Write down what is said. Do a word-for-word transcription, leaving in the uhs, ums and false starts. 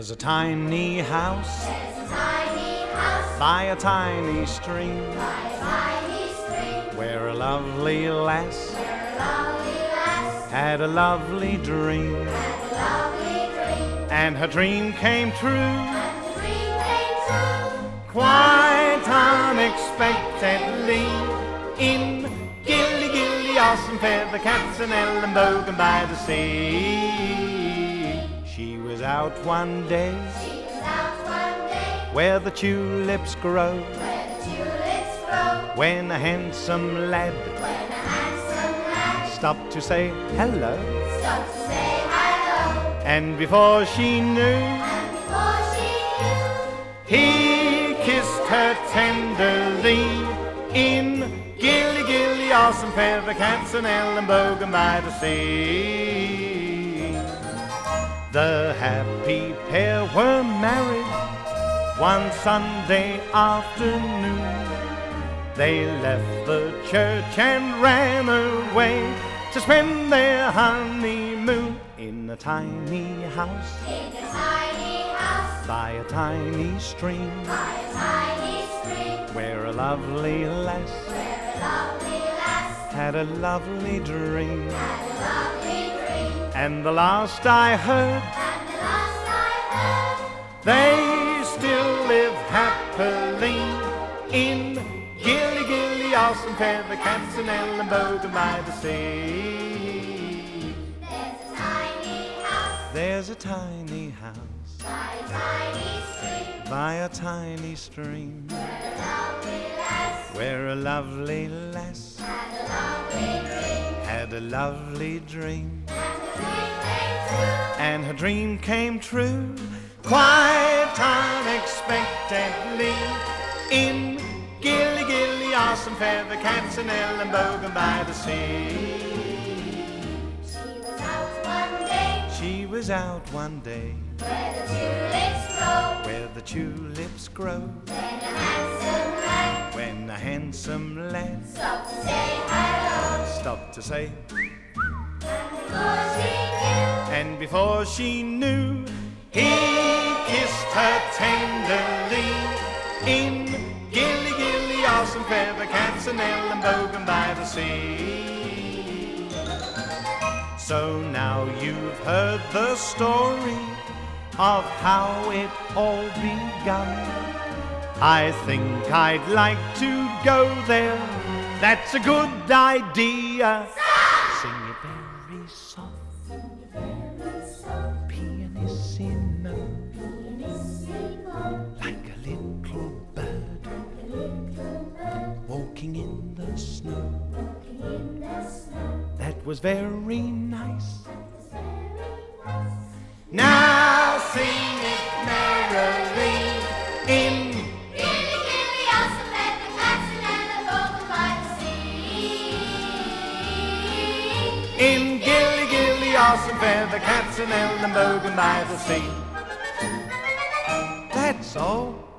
There's a tiny house, There's a tiny house by a tiny stream, by a tiny stream, where a lovely lass where a lovely lass had a lovely dream, had a lovely dream, and her dream came true and the dream came true. quite unexpectedly in Gilly Gilly, Awesome Feather, Cats and Ellenbogen by the sea. She was out one day She was out one day where the tulips grow, where the tulips grow, when a handsome lad when a handsome lad stopped to say hello, stopped to say hello, and before she knew, and before she knew, he kissed her tenderly in Gilly Gilly, Awesome Feather, Cats and Ellenbogen by the sea. The happy pair were married one Sunday afternoon. They left the church and ran away to spend their honeymoon in a tiny house in a tiny house by a tiny stream, by a tiny stream, where a lovely lass where a lovely lass had a lovely dream. had a lovely dream. And the last I heard, And the last I heard, they still live happily in Gilly Gilly, Awesome Feather, Cats and Ellenbogen by the sea. there's a tiny house There's a tiny house by a tiny stream, by a tiny stream, where a lovely lass where a lovely lass had a lovely dream, had a lovely dream, and the dream came true. and her dream came true quite unexpectedly in Gilly Gilly, Awesome Feather, Cats and Ellenbogen by the sea. She was out one day She was out one day where the tulips grow, where the tulips grow, when a handsome lad when a handsome lad stopped to say hello, stopped to say, before she knew, and before she knew, he kissed her tenderly in Gilly Gilly, Awesome Feather, Cats and Ellenbogen by the sea. So now you've heard the story of how it all begun. I think I'd like to go there. That's a good idea. Sing it very soft, pianissimo, like a little bird walking in the snow. That was very nice. Now sing it merrily in Gilly Gilly, Awesome Feather, Cats and Ellenbogen by the sea. in Gilly Gilly, Awesome Feather, Cats and Ellenbogen by the sea. That's all.